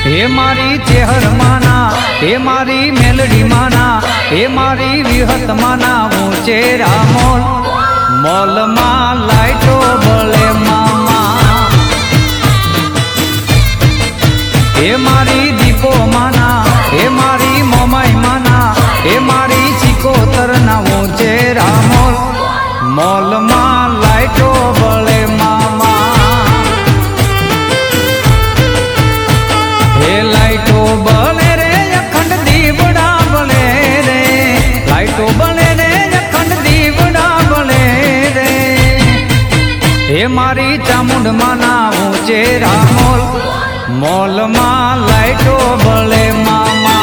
हे मारी चेहर माना, हे मारी मेलडी माना, हे मारी विहत माना ऊंचे रामोल मोल मा लाइटो बले मामा। हे मारी दीपो माना, हे मारी मोमाई माना, हे मारी चिकोतर ना ऊंचे रामोल मोल मा लाइटो बले मामा। हे लाइटो बले रे अखंड दीवड़ा बले रे, लाइटो बले रे अखंड दीवड़ा बले रे। हे मारी चामुंड माना ऊंचे रामोल मोल मा लाइटो बले मामा।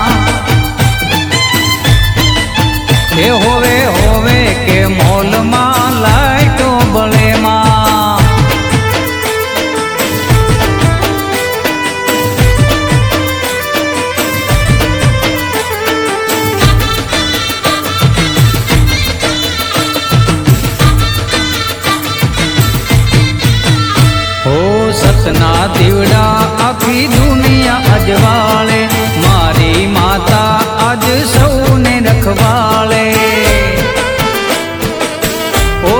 हे होवे होवे के मोल मा लाइटो बले मा। सतना दीवड़ा आखी दुनिया अजवाले, मारी माता आज सौने रखवाले। ओ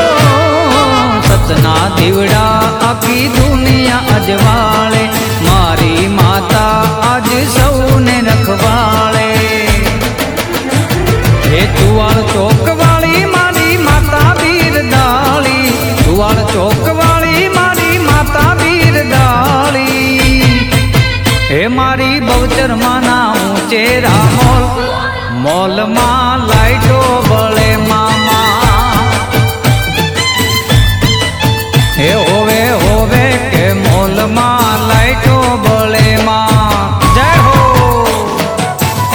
सतना दीवड़ा आखी दुनिया अजवाले, मारी माता आज सौने रखवाले। हे तुवाल चौक वाली मारी माता वीर दाली, तुवाल चौक वाली मारी माता वीर दाली। हे मारी बहुचर माना ऊंचे रामोल मोल मा लाइटो बले मामा।